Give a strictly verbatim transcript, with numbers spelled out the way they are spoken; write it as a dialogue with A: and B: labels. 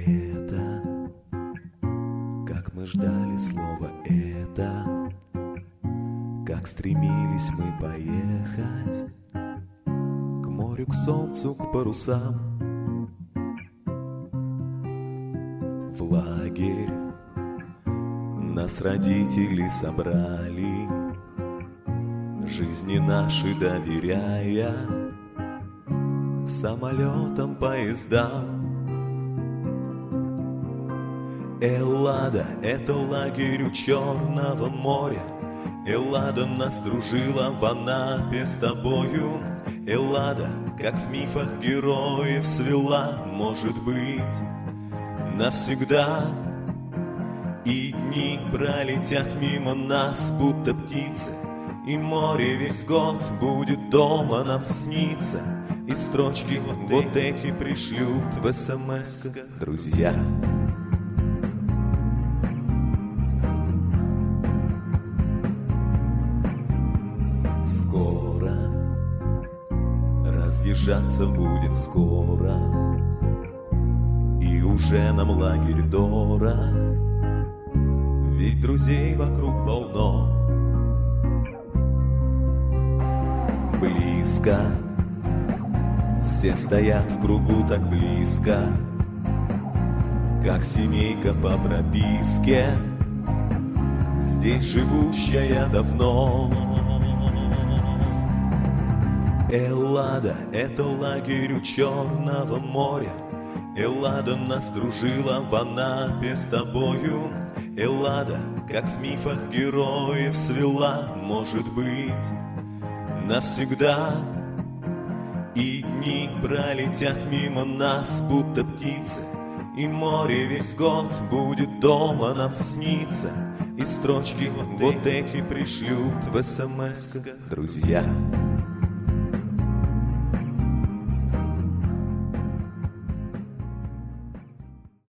A: это, как мы ждали слова это, как стремились мы поехать к морю, к солнцу, к парусам. В лагерь нас родители собрали, жизни наши доверяя самолетам, поездам. Эллада — это лагерь у Черного моря. Эллада нас дружила в Анапе с тобою. Эллада, как в мифах героев свела, может быть, навсегда. И дни пролетят мимо нас, будто птицы, и море весь год будет дома нам сниться. И строчки вот эти пришлют в смс-ках друзья. Скоро разъезжаться будем, скоро, и уже нам лагерь дорог, ведь друзей вокруг полно. Близко, все стоят в кругу так близко, как семейка по прописке, здесь живущая давно. Эллада — это лагерь у Черного моря. Эллада нас дружила в Анапе с тобою. Эллада, как в мифах героев свела, может быть, навсегда. И дни пролетят мимо нас, будто птицы, и море весь год будет дома нам сниться. И строчки вот эти пришлют в смс-ках друзья.